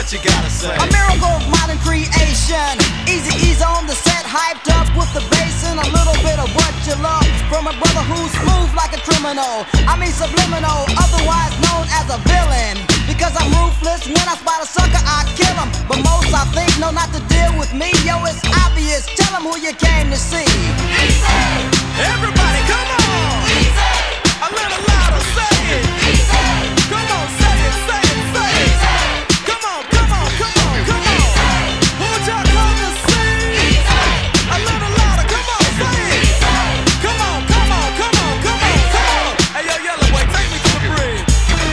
what you gotta say. A miracle of modern creation. Eazy-E's on the set, hyped up with the bass and a little bit of what you love from a brother who's smooth like a criminal. I mean subliminal, otherwise known as a villain. Because I'm ruthless, when I spot a sucker, I kill him. But most I think know not to deal with me. Yo, it's obvious, tell them who you came to see. Easy. Everybody, come on. Easy. A little louder, say it. Easy. Come on, say it, say it, say it. Easy. Come on, come on, come on, come on. Who'd y'all come to see? Easy. A little louder, come on, say it. Easy. Come on, come on, come on, come on, come on. Hey, yo, Yellow Boy, take me to the bridge.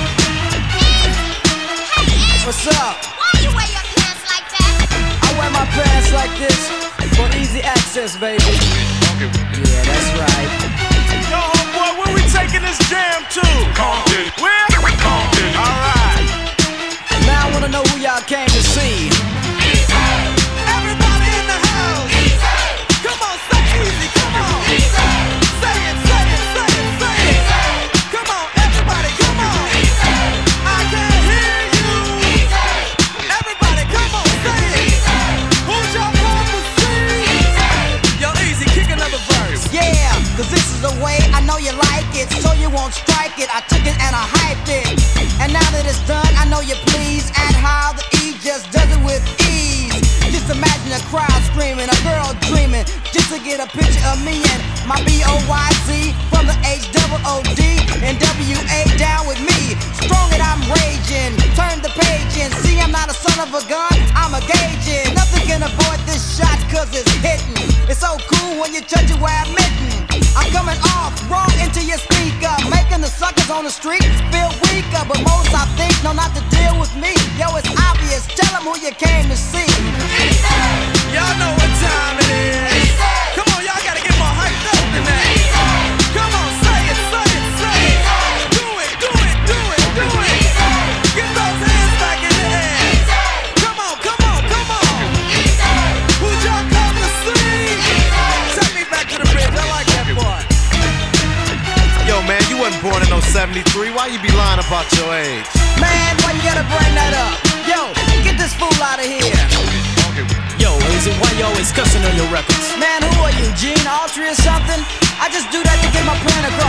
What's up? Why you wear your pants like that? I wear my pants like this for easy access, baby. Yeah, that's right. Yo, homeboy, where we taking this jam to? Compton. Where? Compton. Alright. Now I wanna know who y'all came to see. Everybody in the house. Come on, say easy, come on. Say it, say it, say it, say it. Come on, everybody, come on. I can't hear you. Everybody, come on, say it. Who's y'all come to see? Yo, Easy, kick another verse. Yeah, cause this is the way I know you like it, so you won't strike it. I took it and I hyped it. And now that it's done, I know you're pleased at how the E just does it with ease. Just imagine a crowd screaming, a girl dreaming, just to get a picture of me and my B-O-Y-Z from the H-O-O-D and W-A down with me. Strong and I'm raging, turn the page and see I'm not a son of a gun, I'm a gauging. Nothing can avoid this shot cause it's hitting. It's so cool when you touch it where I'm mitten. I'm coming off wrong into your speaker, making the suckers on the street feel weaker. But most I think know not to deal with me. Yo, it's obvious, tell them who you came to see. Y'all know what time it is. Come on, y'all gotta get more hyped up than that. Come on, say it, say it, say it. Do it, do it, do it, do it. Get those hands back in the air. Come on, come on, come on. Who'd y'all come to see? Take me back to the bridge, I like that part. Yo, man, you wasn't born in no 73. Why you be lying about your age? Man, why you gotta bring that up? Yo, get this fool out of here. Yo, Easy, why you always cussing on your records? Man, who are you, Gene Autry or something? I just do that to get my plan across.